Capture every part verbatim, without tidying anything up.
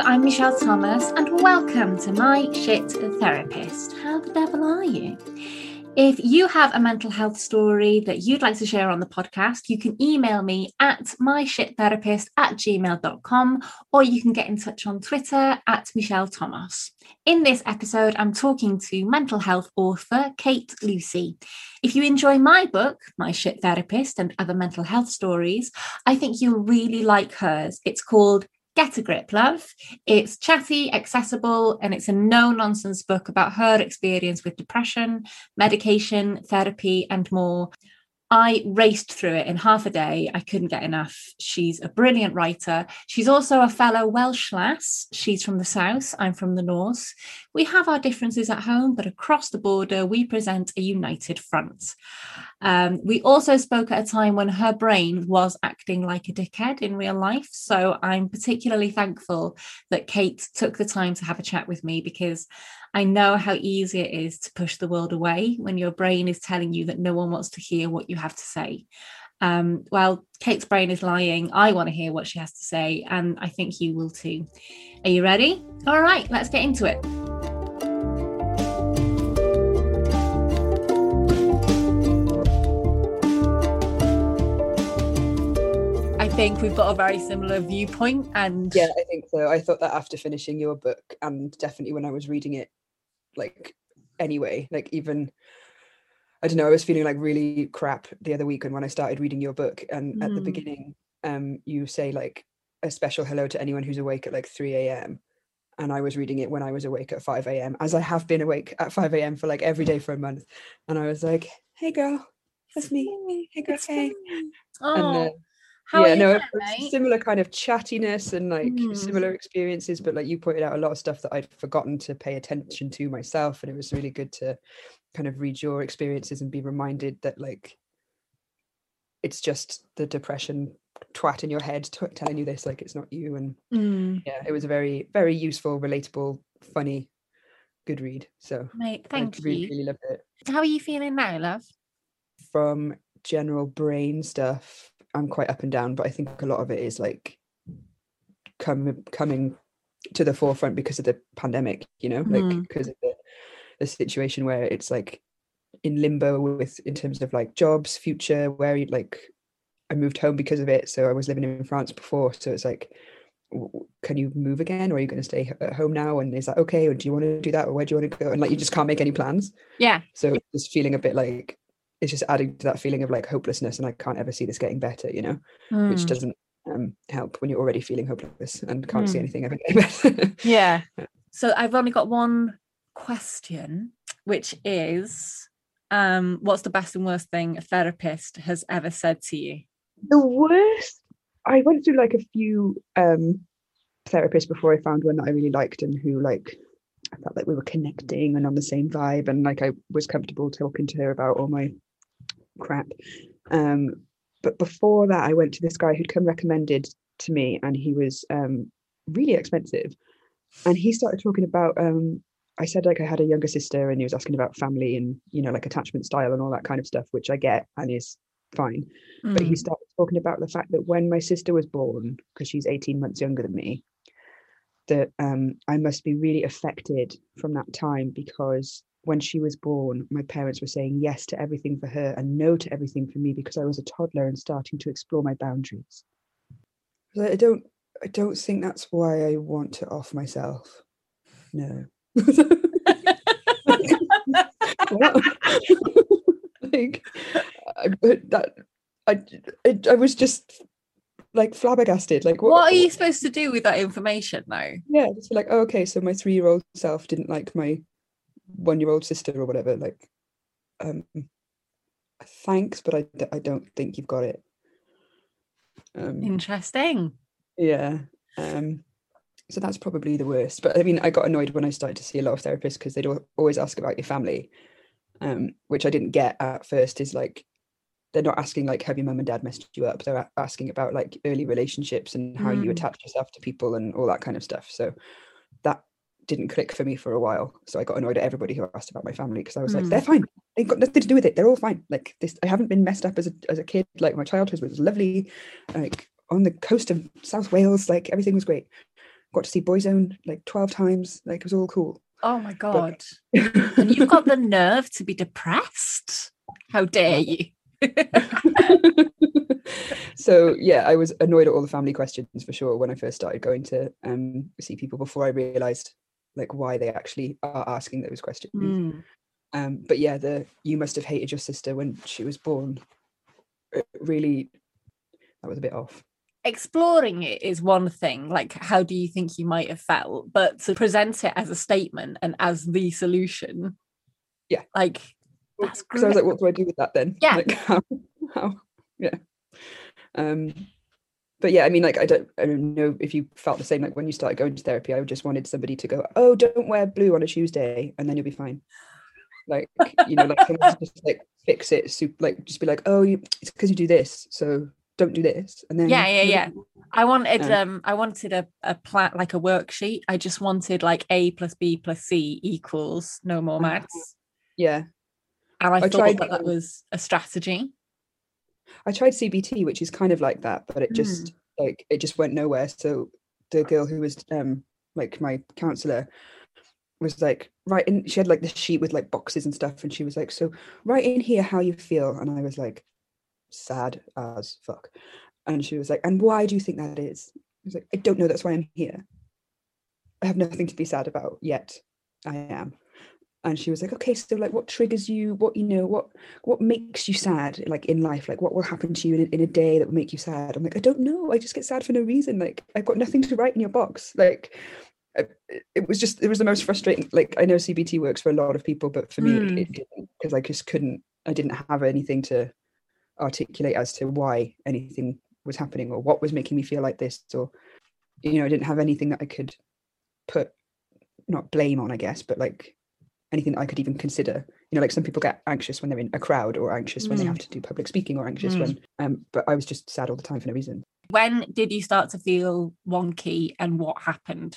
I'm Michelle Thomas and welcome to My Shit Therapist. How the devil are you? If you have a mental health story that you'd like to share on the podcast, you can email me at myshittherapist at gmail dot com, or you can get in touch on Twitter at Michelle Thomas. In this episode, I'm talking to mental health author Kate Lucy. If you enjoy my book, My Shit Therapist, and other mental health stories, I think you'll really like hers. It's called Get a Grip, Love. It's chatty, accessible, and it's a no-nonsense book about her experience with depression, medication, therapy, and more. I raced through it in half a day. I couldn't get enough. She's a brilliant writer. She's also a fellow Welsh lass. She's from the south. I'm from the north. We have our differences at home, but across the border, we present a united front. Um, we also spoke at a time when her brain was acting like a dickhead in real life. So I'm particularly thankful that Kate took the time to have a chat with me, because I know how easy it is to push the world away when your brain is telling you that no one wants to hear what you have to say. Um, well, Kate's brain is lying. I want to hear what she has to say, and I think you will too. Are you ready? All right, let's get into it. I think we've got a very similar viewpoint, and yeah, I think so. I thought that after finishing your book, and definitely when I was reading it, like anyway, like even I don't know, I was feeling like really crap the other week, and when I started reading your book, and mm. at the beginning, um, you say like a special hello to anyone who's awake at like three a.m. and I was reading it when I was awake at five a.m. as I have been awake at five a.m. for like every day for a month, and I was like, "Hey girl, that's me. Hey girl, hey." Oh. And uh, How yeah, no, there, it's similar kind of chattiness and like mm. similar experiences, but like you pointed out a lot of stuff that I'd forgotten to pay attention to myself, and it was really good to kind of read your experiences and be reminded that like it's just the depression twat in your head t- telling you this, like it's not you. And mm. yeah, it was a very, very useful, relatable, funny, good read. So Mate, thank I really, you. really loved it. How are you feeling now, love? From general brain stuff, I'm quite up and down, but I think a lot of it is like come, coming to the forefront because of the pandemic, you know, like mm. because of the, the situation where it's like in limbo with in terms of like jobs, future, where you like I moved home because of it, so I was living in France before, so it's like, can you move again, or are you going to stay at home now, and is that okay, or do you want to do that, or where do you want to go, and like you just can't make any plans. Yeah, so just feeling a bit like it's just adding to that feeling of like hopelessness, and I can't ever see this getting better, you know, mm. which doesn't um help when you're already feeling hopeless and can't mm. see anything ever getting better. Yeah. So I've only got one question, which is um what's the best and worst thing a therapist has ever said to you? The worst, I went through like a few um therapists before I found one that I really liked, and who like I felt like we were connecting and on the same vibe, and like I was comfortable talking to her about all my crap. Um, but before that, I went to this guy who'd come recommended to me, and he was um, really expensive. And he started talking about, um, I said like I had a younger sister, and he was asking about family and, you know, like attachment style and all that kind of stuff, which I get and is fine. Mm. But he started talking about the fact that when my sister was born, because she's eighteen months younger than me, that um, I must be really affected from that time, because when she was born, my parents were saying yes to everything for her and no to everything for me, because I was a toddler and starting to explore my boundaries. I don't, I don't think that's why I want to off myself. No. like, I, that, I, I, I was just like flabbergasted. Like, what, what are you what? supposed to do with that information, though? Yeah, just like, oh, okay, so my three-year-old self didn't like my one-year-old sister or whatever. Like, um, thanks, but I, I don't think you've got it. Um, Interesting. Yeah. Um, so that's probably the worst. But I mean, I got annoyed when I started to see a lot of therapists, because they'd always ask about your family, um, which I didn't get at first. Is like, they're not asking like, have your mum and dad messed you up? They're asking about like early relationships and how mm. you attach yourself to people and all that kind of stuff. So that didn't click for me for a while. So I got annoyed at everybody who asked about my family, because I was mm. like, they're fine. They've got nothing to do with it. They're all fine. Like this, I haven't been messed up as a as a kid. Like my childhood was lovely, like on the coast of South Wales. Like everything was great. got to see Boyzone like twelve times. Like it was all cool. Oh my God. But... And you've got the nerve to be depressed. How dare you? So yeah, I was annoyed at all the family questions for sure when I first started going to um, see people, before I realised like why they actually are asking those questions. Mm. Um, but yeah, the you must have hated your sister when she was born. It really, that was a bit off. Exploring it is one thing, like how do you think you might have felt, but to present it as a statement and as the solution, yeah, like that's great. So I was like, what do I do with that then? Yeah. Like how, how yeah. Um but yeah, I mean, like I don't I don't know if you felt the same, like when you started going to therapy, I just wanted somebody to go, oh, don't wear blue on a Tuesday and then you'll be fine. Like, you know, like someone just like fix it, super, like just be like, oh, you, it's because you do this, so don't do this. And then yeah yeah yeah I wanted um, um I wanted a, a plan, like a worksheet. I just wanted like A plus B plus C equals no more maths. Yeah. And I, I thought tried, that that was a strategy. I tried C B T, which is kind of like that, but it just mm. like it just went nowhere. So the girl who was um like my counselor was like, right, and she had like this sheet with like boxes and stuff, and she was like, so write in here how you feel. And I was like, sad as fuck. And she was like, and why do you think that is? I was like, I don't know, that's why I'm here. I have nothing to be sad about yet. I am. And she was like, okay, so like what triggers you, what, you know, what what makes you sad, like in life, like what will happen to you in a, in a day that will make you sad? I'm like, I don't know, I just get sad for no reason. Like I've got nothing to write in your box. Like I, it was just, it was the most frustrating. Like I know C B T works for a lot of people, but for mm. me it didn't, because I just couldn't, I didn't have anything to articulate as to why anything was happening or what was making me feel like this, or, you know, I didn't have anything that I could put, not blame on, I guess, but like anything that I could even consider. You know, like some people get anxious when they're in a crowd, or anxious mm. when they have to do public speaking, or anxious mm. when um but I was just sad all the time for no reason. When did you start to feel wonky and what happened?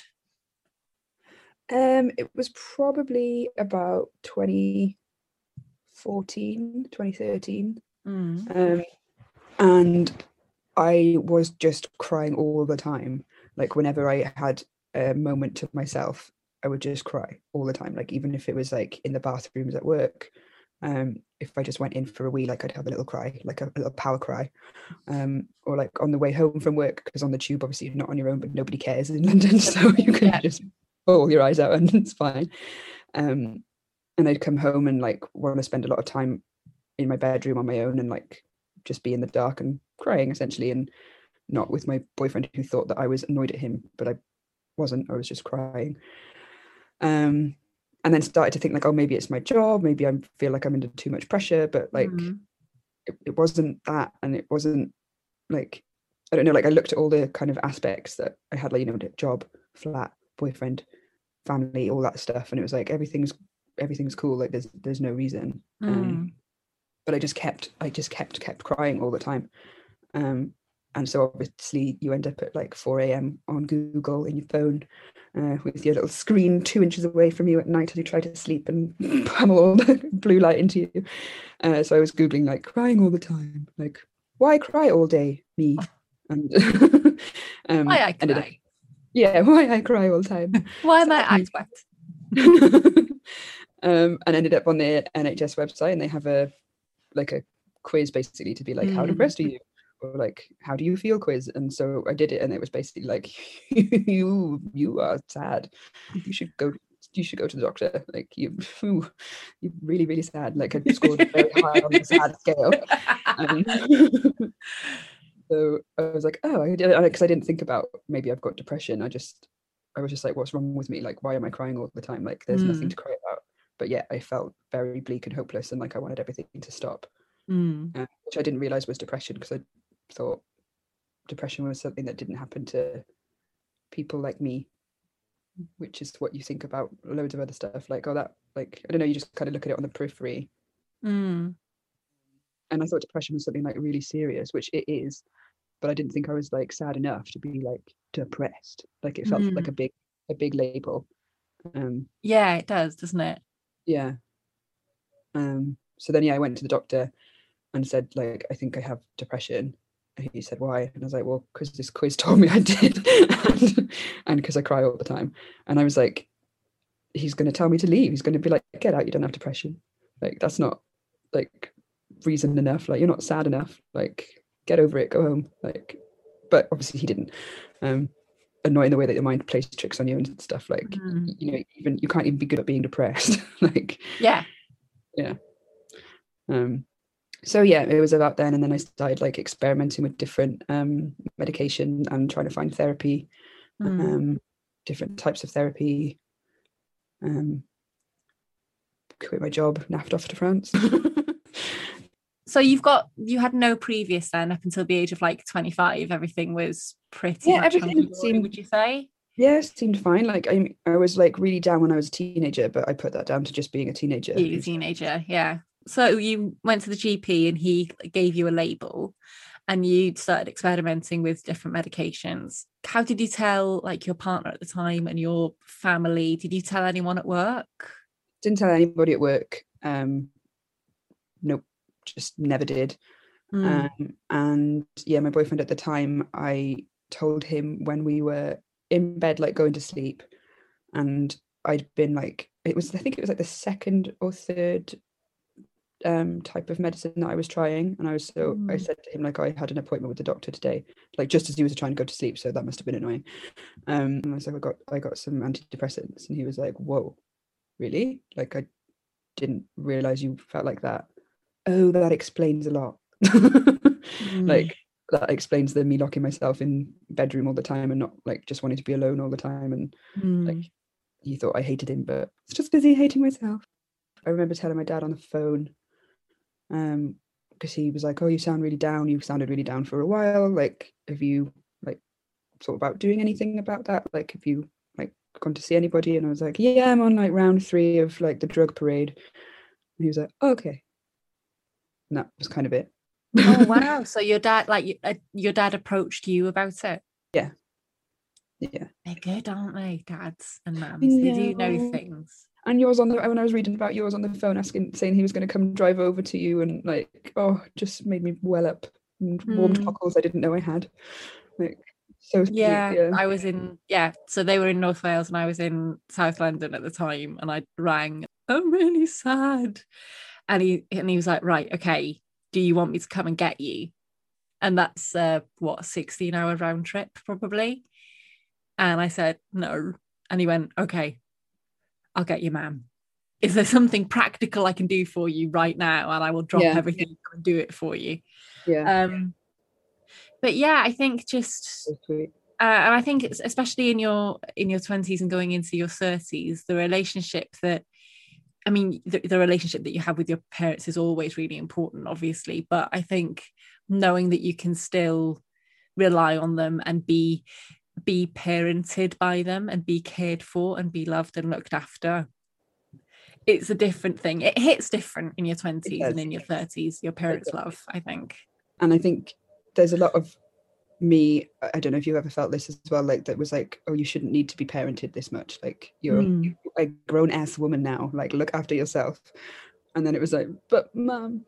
Um it was probably about twenty fourteen, twenty thirteen. Mm. Um and I was just crying all the time. Like whenever I had a moment to myself, I would just cry all the time. Like even if it was like in the bathrooms at work, um, if I just went in for a wee, like I'd have a little cry, like a, a little power cry, um, or like on the way home from work, because on the tube, obviously you're not on your own, but nobody cares in London, so you can yeah. just bawl your eyes out and it's fine. Um, and I'd come home and like want to spend a lot of time in my bedroom on my own and like just be in the dark and crying essentially, and not with my boyfriend who thought that I was annoyed at him, but I wasn't. I was just crying. Um, and then started to think like, oh, maybe it's my job, maybe I feel like I'm under too much pressure, but like mm. it, it wasn't that, and it wasn't like, I don't know, like I looked at all the kind of aspects that I had, like, you know, job, flat, boyfriend, family, all that stuff, and it was like everything's everything's cool, like there's there's no reason. Mm. Um, but I just kept I just kept kept crying all the time. Um, and so obviously you end up at like four a.m. on Google in your phone, uh, with your little screen two inches away from you at night as you try to sleep and pummel all the blue light into you. Uh, so I was Googling like crying all the time, like why cry all day, me? And um, why I cry? Up, yeah, why I cry all the time. Why am I eyes wet? um, and ended up on the N H S website, and they have a like a quiz basically to be like, mm. how depressed are you? Or like, how do you feel quiz? And so I did it, and it was basically like, you you are sad. You should go. You should go to the doctor. Like you, you're really really sad. Like I scored very high on the sad scale. Um, so I was like, oh, I did it because I didn't think about maybe I've got depression. I just, I was just like, what's wrong with me? Like, why am I crying all the time? Like, there's mm. nothing to cry about. But yeah, I felt very bleak and hopeless, and like I wanted everything to stop, mm. uh, which I didn't realize was depression, because I thought depression was something that didn't happen to people like me, which is what you think about loads of other stuff. Like, oh, that, like, I don't know, you just kind of look at it on the periphery. Mm. And I thought depression was something like really serious, which it is, but I didn't think I was like sad enough to be like depressed. Like it felt mm. like a big, a big label. Um, yeah, it does, doesn't it? Yeah. Um, so then, yeah, I went to the doctor and said, like, I think I have depression. And he said, why? And I was like, well, because this quiz told me I did. And because I cry all the time. And I was like, he's going to tell me to leave. He's going to be like, get out, you don't have depression. Like, that's not like reason enough. Like, you're not sad enough. Like, get over it, go home. Like, but obviously he didn't. Um, annoying the way that your mind plays tricks on you and stuff. Like, mm. you know, even you can't even be good at being depressed. Like, yeah, yeah. Um, so yeah, it was about then, and then I started like experimenting with different um medication and trying to find therapy, mm. um, different types of therapy. Um, quit my job, naffed off to France. So you've got, you had no previous then up until the age of like twenty-five, everything was pretty yeah, much everything seemed, would you say? Yeah, seemed fine. Like I I was like really down when I was a teenager, but I put that down to just being a teenager. Being a teenager, yeah. So you went to the G P and he gave you a label and you started experimenting with different medications. How did you tell like your partner at the time and your family? Did you tell anyone at work? Didn't tell anybody at work. Um, nope. Just never did. Mm. Um, and yeah, my boyfriend at the time, I told him when we were in bed, like going to sleep, and I'd been like, it was, I think it was like the second or third um, type of medicine that I was trying. And I was so, mm. I said to him, like, I had an appointment with the doctor today, like just as he was trying to go to sleep. So that must have been annoying. Um, and I was like, I got, I got some antidepressants. And he was like, whoa, really? Like, I didn't realize you felt like that. Oh, that explains a lot. mm. Like that explains the me locking myself in bedroom all the time and not like just wanting to be alone all the time. And mm. like he thought I hated him, but it's just busy hating myself. I remember telling my dad on the phone, um, because he was like, "Oh, you sound really down. You sounded really down for a while. Like, have you like thought about doing anything about that? Like, have you like gone to see anybody?" And I was like, "Yeah, I'm on like round three of like the drug parade." And he was like, oh, "Okay." And that was kind of it. Oh wow! So your dad, like uh, your dad, approached you about it. Yeah, yeah. They're good, aren't they, dads and mums? They do know things. And yours on the when I was reading about yours on the phone, asking, saying he was going to come drive over to you, and like, oh, just made me well up and warmed mm. cockles I didn't know I had. Like, so sweet, yeah, yeah, I was in yeah. So they were in North Wales and I was in South London at the time, and I rang. I'm really sad, and he and he was like, right, okay. Do you want me to come and get you? And that's uh, what, a sixteen hour round trip probably. And I said, no. And he went, okay, I'll get you, ma'am. Is there something practical I can do for you right now? And I will drop yeah. everything and do it for you. Yeah. Um, but yeah, I think just, so sweet. Uh, and I think it's especially in your, in your twenties and going into your thirties, the relationship that, I mean, the, the relationship that you have with your parents is always really important, obviously. But I think knowing that you can still rely on them and be be parented by them and be cared for and be loved and looked after, it's a different thing. It hits different in your twenties and in your thirties, your parents' love, I think. And I think there's a lot of me, I don't know if you ever felt this as well, like that was like, oh, you shouldn't need to be parented this much, like you're mm. a grown ass woman now, like look after yourself. And then it was like, but mum,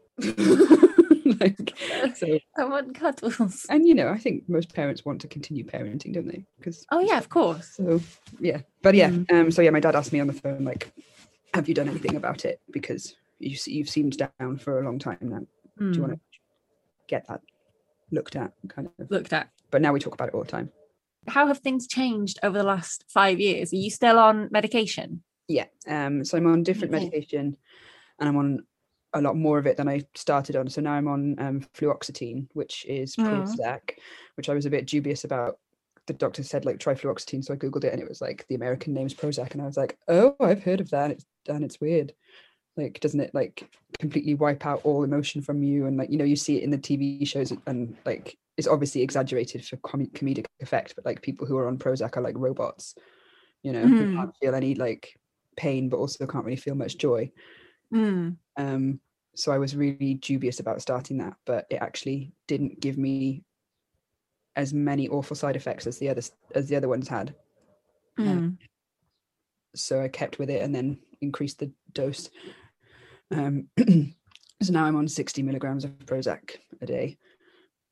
like, so I want cuddles. And you know, I think most parents want to continue parenting, don't they? Because oh yeah, of course. So yeah, but yeah, mm. um so yeah, my dad asked me on the phone, like, have you done anything about it, because you you've seemed down for a long time now. mm. Do you want to get that looked at kind of looked at but now we talk about it all the time. How have things changed over the last five years? Are you still on medication? Yeah, um so I'm on different okay. medication, and I'm on a lot more of it than I started on. So now I'm on um fluoxetine, which is Prozac, mm. which I was a bit dubious about. The doctor said like try fluoxetine, so I googled it and it was like the American name's Prozac, and I was like, oh, I've heard of that, and it's and it's weird. Like, doesn't it like completely wipe out all emotion from you? And like, you know, you see it in the T V shows, and like it's obviously exaggerated for com- comedic effect, but like people who are on Prozac are like robots, you know, mm. who can't feel any like pain, but also can't really feel much joy. Mm. Um, so I was really dubious about starting that, but it actually didn't give me as many awful side effects as the other as the other ones had. Mm. Um, so I kept with it and then increased the dose. Um, so now I'm on sixty milligrams of Prozac a day.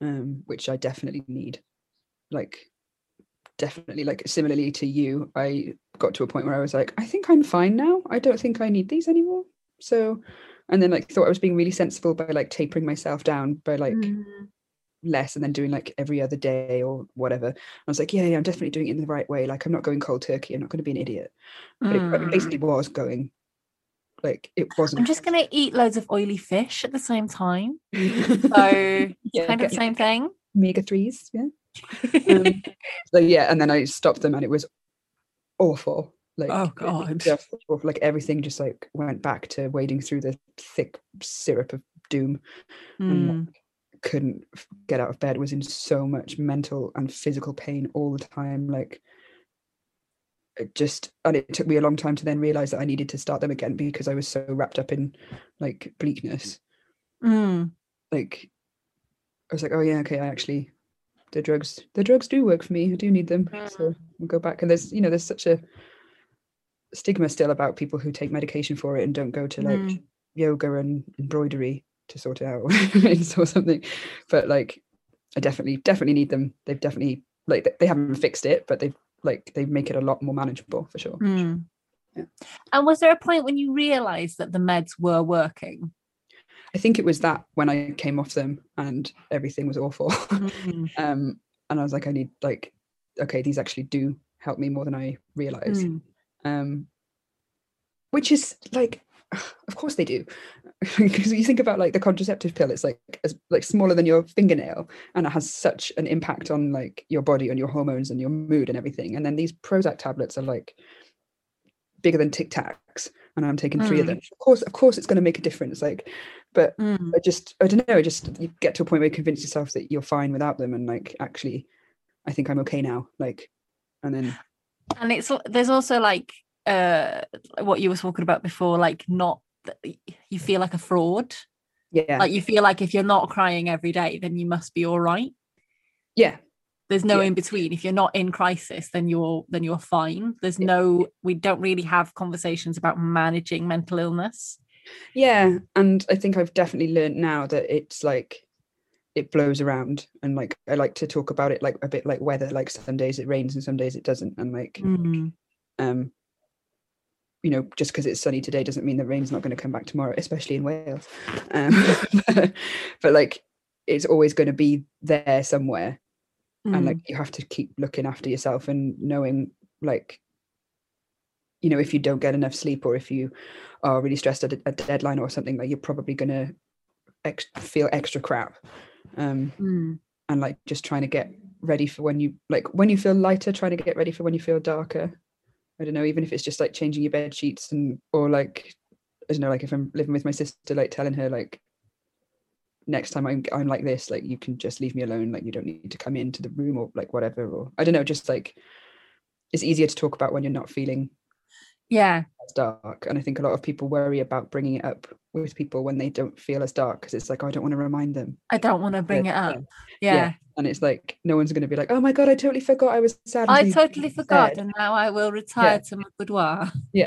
um, which I definitely need. Like, definitely, like similarly to you, I got to a point where I was like, I think I'm fine now. I don't think I need these anymore. So, and then like thought I was being really sensible by like tapering myself down by like Mm. less, and then doing like every other day or whatever. I was like, yeah, yeah, I'm definitely doing it in the right way. Like, I'm not going cold turkey. I'm not going to be an idiot. But it, it basically Mm. was going. Like, it wasn't. I'm just going to eat loads of oily fish at the same time. So it's Yeah, kind of the same thing. Omega threes, yeah. Um, so yeah, and then I stopped them, and it was awful. Like, Oh God. just awful. Like everything just like went back to wading through the thick syrup of doom, and Mm. like, couldn't get out of bed. Was in so much mental and physical pain all the time. Like, it just, and it took me a long time to then realize that I needed to start them again because I was so wrapped up in like bleakness. Mm. Like, I was like, oh yeah, okay, I actually, the drugs, the drugs do work for me. I do need them, so we'll go back. And there's, you know, there's such a stigma still about people who take medication for it and don't go to like Mm. yoga and embroidery to sort it out or something. But like, I definitely, definitely need them. They've definitely, like, they haven't fixed it, but they've like, they make it a lot more manageable for sure. Mm. Yeah. And was there a point when you realized that the meds were working? I think it was that when I came off them and everything was awful. Mm. um, and I was like, I need like, okay, these actually do help me more than I realize. Mm. Um, which is like, of course they do, because you think about like the contraceptive pill, it's like as like smaller than your fingernail, and it has such an impact on like your body and your hormones and your mood and everything. And then these Prozac tablets are like bigger than Tic Tacs, and I'm taking three Mm. of them. Of course, of course, it's going to make a difference. Like, but Mm. I just, I don't know. I just you get to a point where you convince yourself that you're fine without them, and like actually, I think I'm okay now. Like, and then And it's there's also like uh what you were talking about before, like not you feel like a fraud. yeah, Like you feel like if you're not crying every day, then you must be all right. yeah. There's no Yeah. in between. If you're not in crisis, then you're then you're fine. There's no, we don't really have conversations about managing mental illness. Yeah, and I think I've definitely learned now that it's like it blows around, and like I like to talk about it like a bit like weather. Like some days it rains and some days it doesn't, and like Mm. um you know, just because it's sunny today doesn't mean the rain's not going to come back tomorrow, especially in Wales. Um, but like it's always going to be there somewhere, Mm. and like you have to keep looking after yourself and knowing like, you know, if you don't get enough sleep or if you are really stressed at a, a deadline or something, like you're probably going to ex- feel extra crap. Um, Mm. and like just trying to get ready for when you like when you feel lighter, trying to get ready for when you feel darker. I don't know, even if it's just like changing your bed sheets, and or like I don't know, like if I'm living with my sister, like telling her like next time I'm I'm like this, like you can just leave me alone, like you don't need to come into the room or like whatever, or I don't know, just like it's easier to talk about when you're not feeling Yeah. as dark. And I think a lot of people worry about bringing it up with people when they don't feel as dark, because it's like, oh, I don't want to remind them. I don't want to bring it up. Yeah. Yeah. yeah. And it's like no one's going to be like, oh my god, I totally forgot I was sad. I totally forgot, and now I will retire yeah. to my boudoir. Yeah.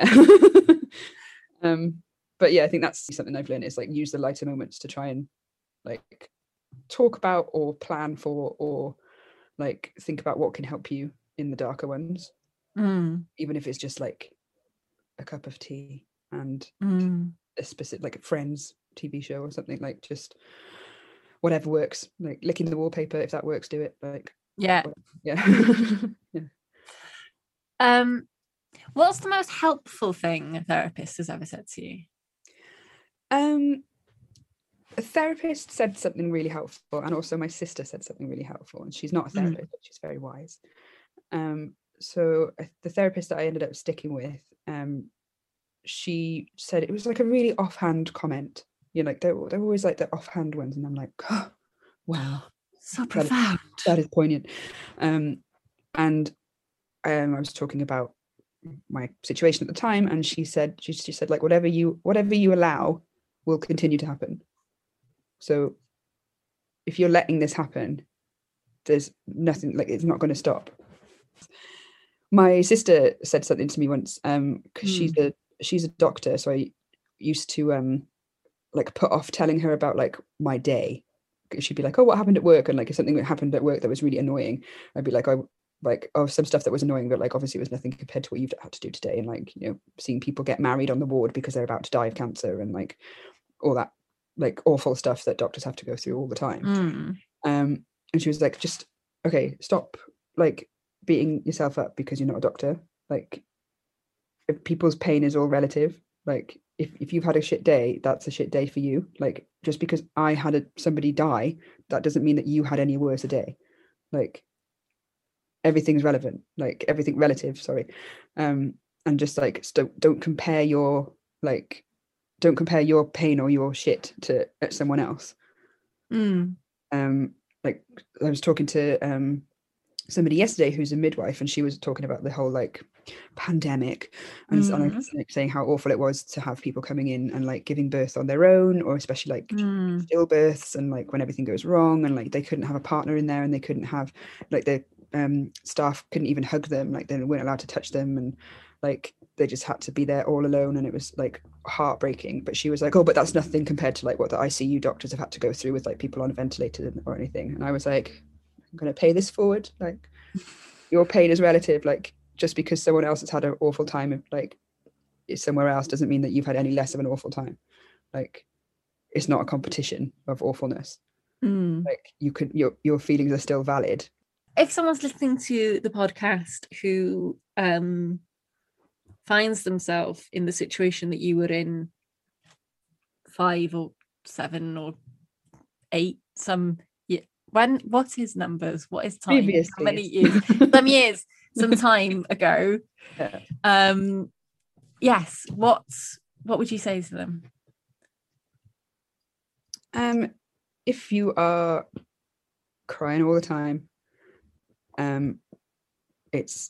um but yeah, I think that's something I've learned, is like use the lighter moments to try and like talk about or plan for or like think about what can help you in the darker ones. Mm. Even if it's just like a cup of tea and Mm. a specific like Friends T V show or something, like just whatever works, like licking the wallpaper, if that works, do it. Like yeah yeah. yeah. Um what's the most helpful thing a therapist has ever said to you? Um a therapist said something really helpful, and also my sister said something really helpful, and she's not a therapist, mm. but she's very wise. Um so the therapist that I ended up sticking with, um she said, it was like a really offhand comment, you know, like they're, they're always like the offhand ones, and I'm like, oh, wow, so profound. That is, that is poignant. Um and um I was talking about my situation at the time, and she said she, she said like whatever you whatever you allow will continue to happen. So if you're letting this happen, there's nothing, like it's not going to stop. My sister said something to me once, um because mm. she's a she's a doctor, so I used to um like put off telling her about like my day, she'd be like, oh, what happened at work? And like if something that happened at work that was really annoying, I'd be like, oh, like oh some stuff that was annoying, but like obviously it was nothing compared to what you've had to do today. And like, you know, seeing people get married on the ward because they're about to die of cancer and like all that like awful stuff that doctors have to go through all the time. Mm. Um and she was like, just okay, stop like beating yourself up because you're not a doctor. Like if people's pain is all relative. Like if, if you've had a shit day, that's a shit day for you. Like just because I had a, somebody die, that doesn't mean that you had any worse a day. Like everything's relevant, like everything relative, sorry. Um, and just like don't don't compare your like don't compare your pain or your shit to someone else. Mm. Um, like I was talking to um somebody yesterday who's a midwife, and she was talking about the whole like pandemic and, Mm. and like, saying how awful it was to have people coming in and like giving birth on their own, or especially like Mm. stillbirths, and like when everything goes wrong and like they couldn't have a partner in there, and they couldn't have like the um staff couldn't even hug them, like they weren't allowed to touch them, and like they just had to be there all alone, and it was like heartbreaking. But she was like, oh, but that's nothing compared to like what the I C U doctors have had to go through with like people on a ventilator or anything. And I was like, I'm going to pay this forward. Like your pain is relative. Like just because someone else has had an awful time like somewhere else doesn't mean that you've had any less of an awful time. Like it's not a competition of awfulness. Mm. Like you could, your your feelings are still valid. If someone's listening to the podcast who um finds themselves in the situation that you were in five or seven or eight, some when what is numbers, what is time, Previously. how many years some years some time ago, yeah. um yes what what would you say to them? Um if you are crying all the time, um it's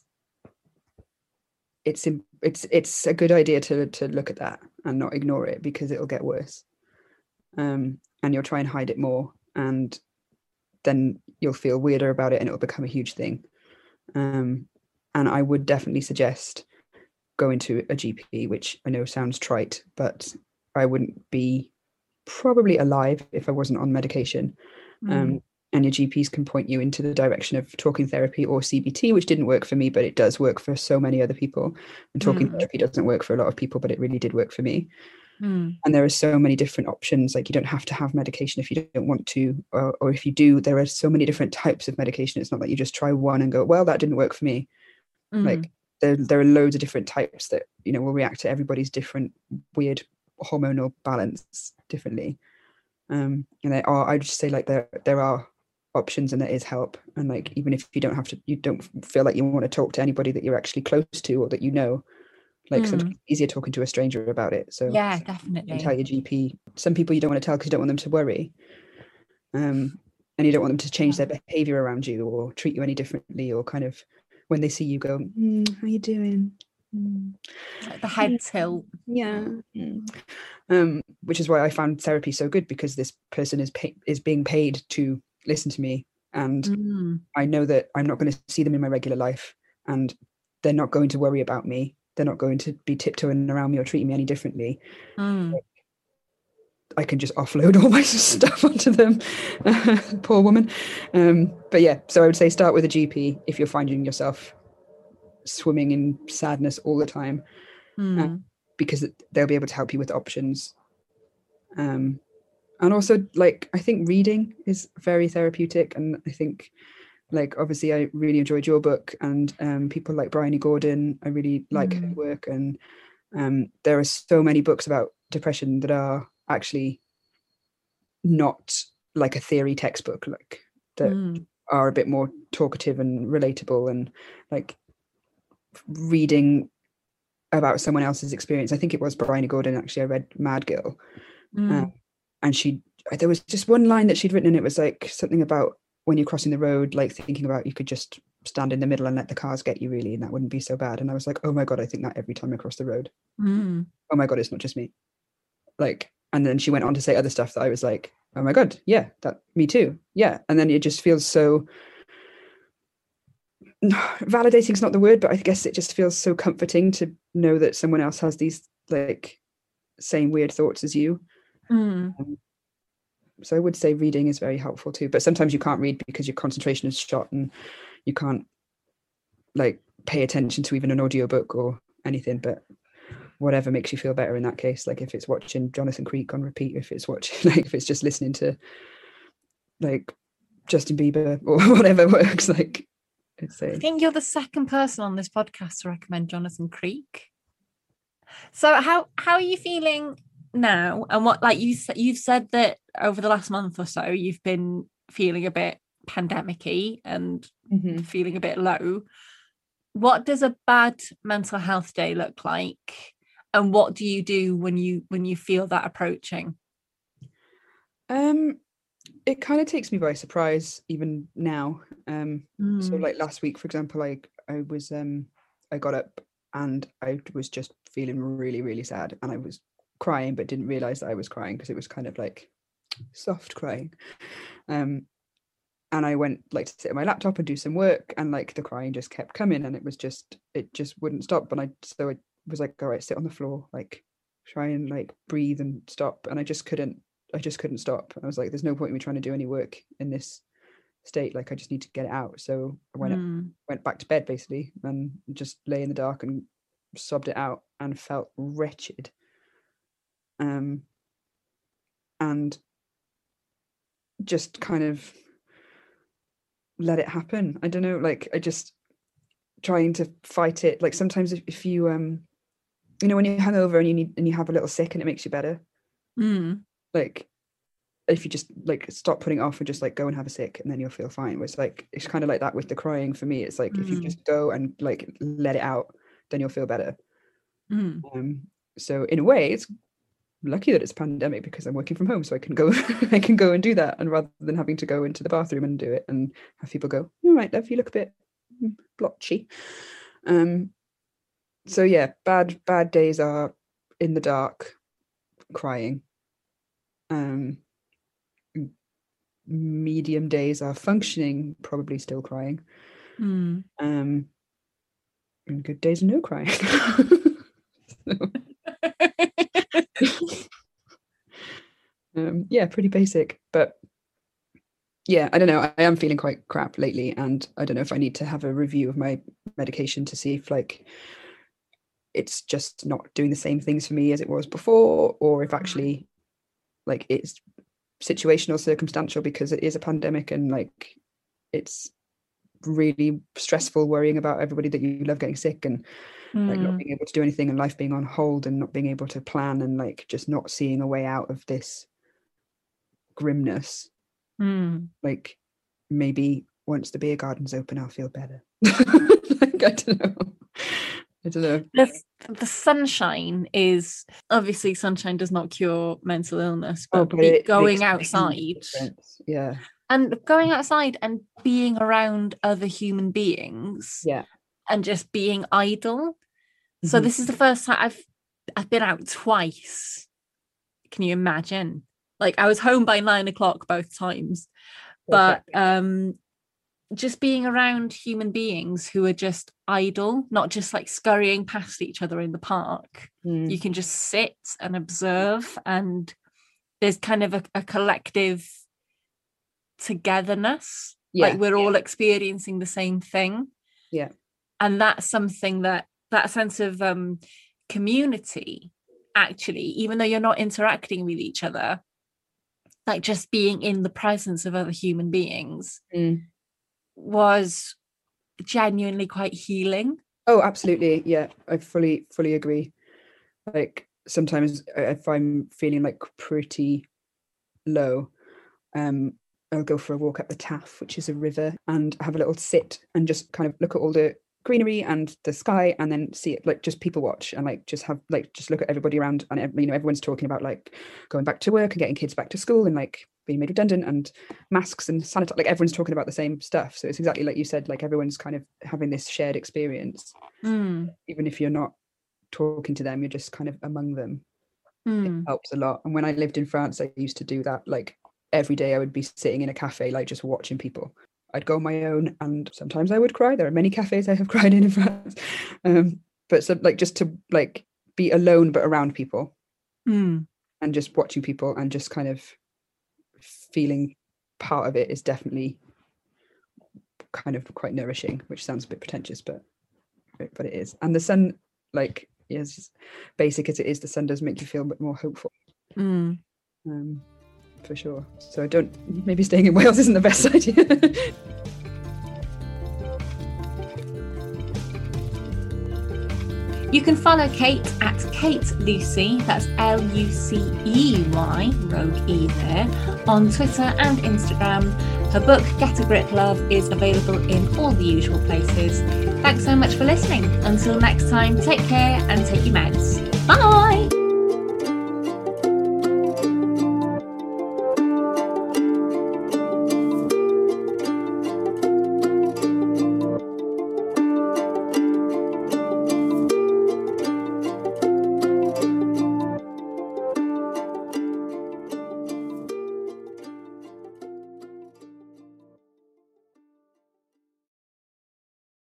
it's it's it's a good idea to to look at that and not ignore it, because it'll get worse, um and you'll try and hide it more, and then you'll feel weirder about it and it'll become a huge thing. Um, and I would definitely suggest going to a G P, which I know sounds trite, but I wouldn't be probably alive if I wasn't on medication. Mm. Um, and your G Ps can point you into the direction of talking therapy or C B T, which didn't work for me, but it does work for so many other people. And talking mm. therapy doesn't work for a lot of people, but it really did work for me. Mm. And there are so many different options. Like you don't have to have medication if you don't want to, or, or if you do, there are so many different types of medication. It's not that you just try one and go, well, that didn't work for me. Mm. Like there, there are loads of different types that, you know, will react to everybody's different weird hormonal balance differently. Um, and there are, I just say like there, there are options and there is help. And like, even if you don't have to, you don't feel like you want to talk to anybody that you're actually close to or that you know, like mm. sometimes it's easier talking to a stranger about it. So yeah, definitely. You tell your G P. Some people you don't want to tell because you don't want them to worry. Um, and you don't want them to change their behavior around you or treat you any differently, or kind of when they see you go, mm, how you doing? Mm. Like the head tilt. Yeah. Mm. Um, which is why I found therapy so good, because this person is pay- is being paid to listen to me, and mm. I know that I'm not going to see them in my regular life, and they're not going to worry about me. They're not going to be tiptoeing around me or treating me any differently. Mm. I can just offload all my stuff onto them. Poor woman. Um, but yeah, so I would say start with a G P if you're finding yourself swimming in sadness all the time, mm. uh, because they'll be able to help you with options. Um, and also, like, I think reading is very therapeutic. And I think, like, obviously I really enjoyed your book, and um, people like Bryony Gordon, I really like mm. her work. And um, there are so many books about depression that are actually not like a theory textbook, like that mm. are a bit more talkative and relatable, and like reading about someone else's experience. I think it was Bryony Gordon, actually. I read Mad Girl, mm. uh, and she there was just one line that she'd written, and it was like something about when you're crossing the road, like thinking about you could just stand in the middle and let the cars get you, really, and that wouldn't be so bad. And I was like, oh my god, I think that every time I cross the road. Mm. Oh my god, it's not just me. Like, and then she went on to say other stuff that I was like, oh my god, yeah, that me too, yeah. And then it just feels so validating is not the word, but I guess it just feels so comforting to know that someone else has these like same weird thoughts as you. Mm. Um, so I would say reading is very helpful too, but sometimes you can't read because your concentration is shot and you can't like pay attention to even an audiobook or anything, but whatever makes you feel better in that case. Like if it's watching Jonathan Creek on repeat, if it's watching, like if it's just listening to like Justin Bieber or whatever works, like it's a... I think you're the second person on this podcast to recommend Jonathan Creek. So how how are you feeling now? And what, like you said, you've said that over the last month or so you've been feeling a bit pandemic-y and mm-hmm. feeling a bit low. What does a bad mental health day look like? And what do you do when you when you feel that approaching? Um, it kind of takes me by surprise even now. Um, mm. So like last week, for example, I I was um I got up and I was just feeling really really sad, and I was crying but didn't realize that I was crying because it was kind of like soft crying. Um, and I went like to sit at my laptop and do some work, and like the crying just kept coming, and it was just it just wouldn't stop. And I so I was like, all right, sit on the floor, like try and like breathe and stop. And I just couldn't, I just couldn't stop. I was like, there's no point in me trying to do any work in this state. Like I just need to get it out. So I went mm. up, went back to bed basically, and just lay in the dark and sobbed it out and felt wretched. Um, and just kind of let it happen. I don't know, like I just trying to fight it. Like sometimes if, if you um you know, when you're hungover and you need and you have a little sick and it makes you better. Mm. Like if you just like stop putting it off and just like go and have a sick, and then you'll feel fine. It's like it's kind of like that with the crying for me. It's like mm. if you just go and like let it out, then you'll feel better. Mm. Um, so in a way, it's lucky that it's a pandemic because I'm working from home, so I can go I can go and do that, and rather than having to go into the bathroom and do it and have people go, all right, love, you look a bit blotchy. Um. So yeah, bad bad days are in the dark, crying. Um, medium days are functioning, probably still crying. Mm. Um, and good days are no crying. um, yeah, pretty basic, but yeah, I don't know. I am feeling quite crap lately, and I don't know if I need to have a review of my medication to see if like it's just not doing the same things for me as it was before, or if actually like it's situational, circumstantial, because it is a pandemic and like it's really stressful worrying about everybody that you love getting sick and mm. like not being able to do anything and life being on hold and not being able to plan and like just not seeing a way out of this grimness. Mm. Like maybe once the beer garden's open I'll feel better. Like I don't know. I don't know. The, the sunshine is obviously sunshine does not cure mental illness, but, oh, but it, going outside, yeah, and going outside and being around other human beings, yeah, and just being idle. Mm-hmm. So this is the first time I've I've been out twice. Can you imagine? Like I was home by nine o'clock both times, but um. just being around human beings who are just idle, not just like scurrying past each other in the park. Mm. You can just sit and observe, and there's kind of a, a collective togetherness. Yeah. Like we're yeah. all experiencing the same thing. Yeah. And that's something that, that sense of um, community, actually, even though you're not interacting with each other, like just being in the presence of other human beings, mm. was genuinely quite healing. Oh, absolutely. Yeah, I fully, fully agree. Like sometimes if I'm feeling like pretty low, um, I'll go for a walk up the Taff, which is a river, and have a little sit and just kind of look at all the greenery and the sky, and then see it, like just people watch and like just have like just look at everybody around, and you know everyone's talking about like going back to work and getting kids back to school and like being made redundant and masks and sanitize, like everyone's talking about the same stuff. So it's exactly like you said, like everyone's kind of having this shared experience. Mm. Even if you're not talking to them, you're just kind of among them. Mm. It helps a lot. And when I lived in France, I used to do that. Like every day I would be sitting in a cafe, like just watching people. I'd go on my own, and sometimes I would cry. There are many cafes I have cried in in France. Um, but so like just to like be alone but around people, mm. and just watching people and just kind of feeling part of it is definitely kind of quite nourishing, which sounds a bit pretentious, but but it is. And the sun, like, as basic as it is, the sun does make you feel a bit more hopeful. Mm. Um, for sure. So I don't, maybe staying in Wales isn't the best idea. You can follow Kate at Kate Lucy, that's L U C E Y, Rogue E there, on Twitter and Instagram. Her book, Get a Grip Love, is available in all the usual places. Thanks so much for listening. Until next time, take care and take your meds. Bye!